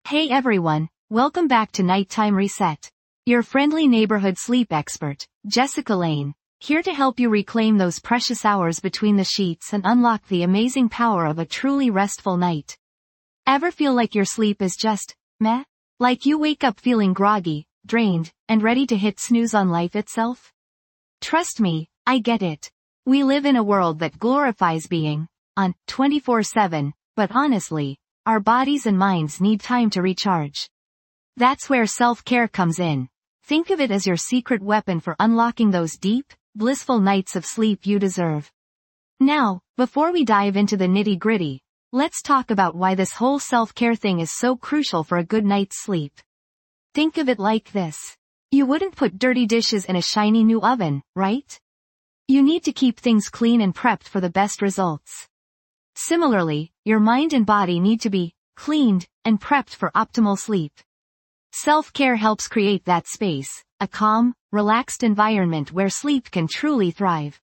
Hey everyone, welcome back to Nighttime Reset. Your friendly neighborhood sleep expert, Jessica Lane, here to help you reclaim those precious hours between the sheets and unlock the amazing power of a truly restful night. Ever feel like your sleep is just, meh? Like you wake up feeling groggy, drained, and ready to hit snooze on life itself? Trust me, I get it. We live in a world that glorifies being on 24/7, but honestly, our bodies and minds need time to recharge. That's where self-care comes in. Think of it as your secret weapon for unlocking those deep, blissful nights of sleep you deserve. Now, before we dive into the nitty-gritty, let's talk about why this whole self-care thing is so crucial for a good night's sleep. Think of it like this. You wouldn't put dirty dishes in a shiny new oven, right? You need to keep things clean and prepped for the best results. Similarly, your mind and body need to be cleaned and prepped for optimal sleep. Self-care helps create that space, a calm, relaxed environment where sleep can truly thrive.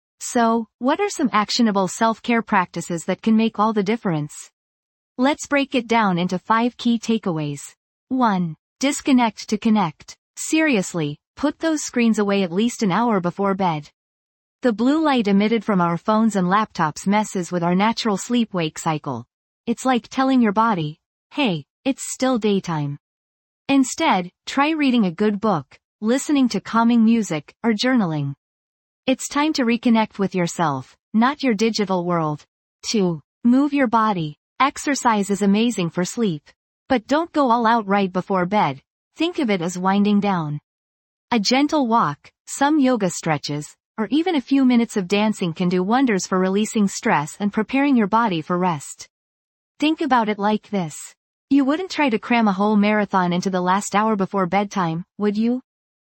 So, what are some actionable self-care practices that can make all the difference? Let's break it down into 5 key takeaways. 1. Disconnect to connect. Seriously, put those screens away at least an hour before bed. The blue light emitted from our phones and laptops messes with our natural sleep-wake cycle. It's like telling your body, hey, it's still daytime. Instead, try reading a good book, listening to calming music, or journaling. It's time to reconnect with yourself, not your digital world. 2. Move your body. Exercise is amazing for sleep. But don't go all out right before bed. Think of it as winding down. A gentle walk, some yoga stretches, or even a few minutes of dancing can do wonders for releasing stress and preparing your body for rest. Think about it like this. You wouldn't try to cram a whole marathon into the last hour before bedtime, would you?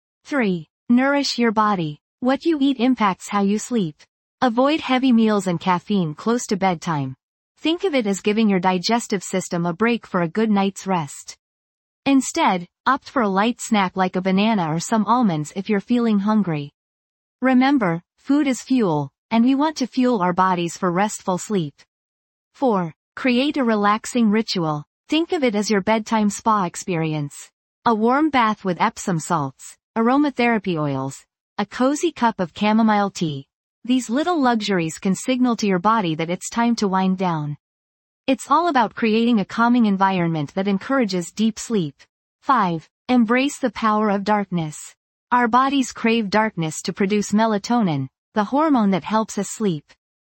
3. Nourish your body. What you eat impacts how you sleep. Avoid heavy meals and caffeine close to bedtime. Think of it as giving your digestive system a break for a good night's rest. Instead, opt for a light snack like a banana or some almonds if you're feeling hungry. Remember, food is fuel, and we want to fuel our bodies for restful sleep. 4. Create a relaxing ritual. Think of it as your bedtime spa experience. A warm bath with Epsom salts, aromatherapy oils, a cozy cup of chamomile tea. These little luxuries can signal to your body that it's time to wind down. It's all about creating a calming environment that encourages deep sleep. 5. Embrace the power of darkness. Our bodies crave darkness to produce melatonin, the hormone that helps us sleep.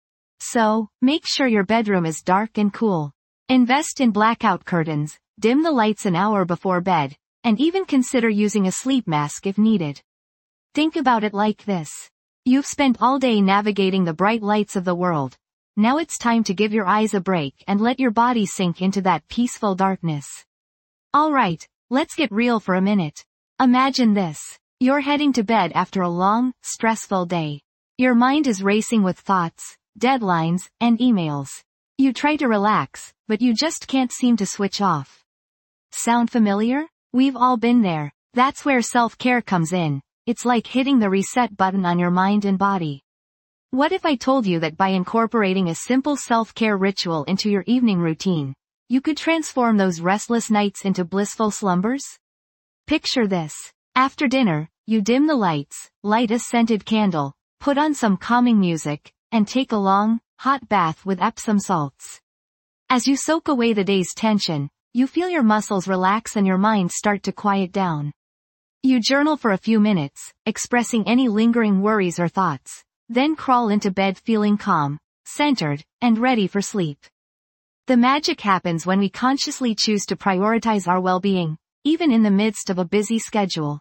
So, make sure your bedroom is dark and cool. Invest in blackout curtains, dim the lights an hour before bed, and even consider using a sleep mask if needed. Think about it like this. You've spent all day navigating the bright lights of the world. Now it's time to give your eyes a break and let your body sink into that peaceful darkness. Alright, let's get real for a minute. Imagine this. You're heading to bed after a long, stressful day. Your mind is racing with thoughts, deadlines, and emails. You try to relax, but you just can't seem to switch off. Sound familiar? We've all been there. That's where self-care comes in. It's like hitting the reset button on your mind and body. What if I told you that by incorporating a simple self-care ritual into your evening routine, you could transform those restless nights into blissful slumbers? Picture this. After dinner, you dim the lights, light a scented candle, put on some calming music, and take a long, hot bath with Epsom salts. As you soak away the day's tension, you feel your muscles relax and your mind start to quiet down. You journal for a few minutes, expressing any lingering worries or thoughts, then crawl into bed feeling calm, centered, and ready for sleep. The magic happens when we consciously choose to prioritize our well-being, even in the midst of a busy schedule.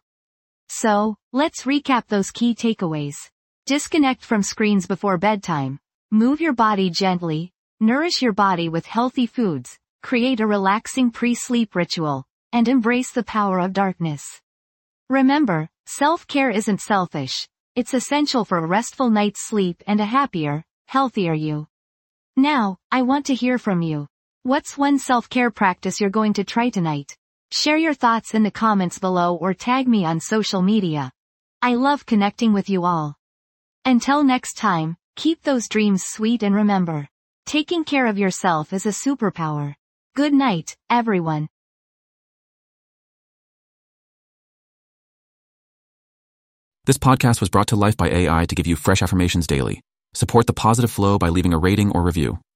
So, let's recap those key takeaways. Disconnect from screens before bedtime. Move your body gently. Nourish your body with healthy foods. Create a relaxing pre-sleep ritual. And embrace the power of darkness. Remember, self-care isn't selfish. It's essential for a restful night's sleep and a happier, healthier you. Now, I want to hear from you. What's one self-care practice you're going to try tonight? Share your thoughts in the comments below or tag me on social media. I love connecting with you all. Until next time, keep those dreams sweet and remember, taking care of yourself is a superpower. Good night, everyone. This podcast was brought to life by AI to give you fresh affirmations daily. Support the positive flow by leaving a rating or review.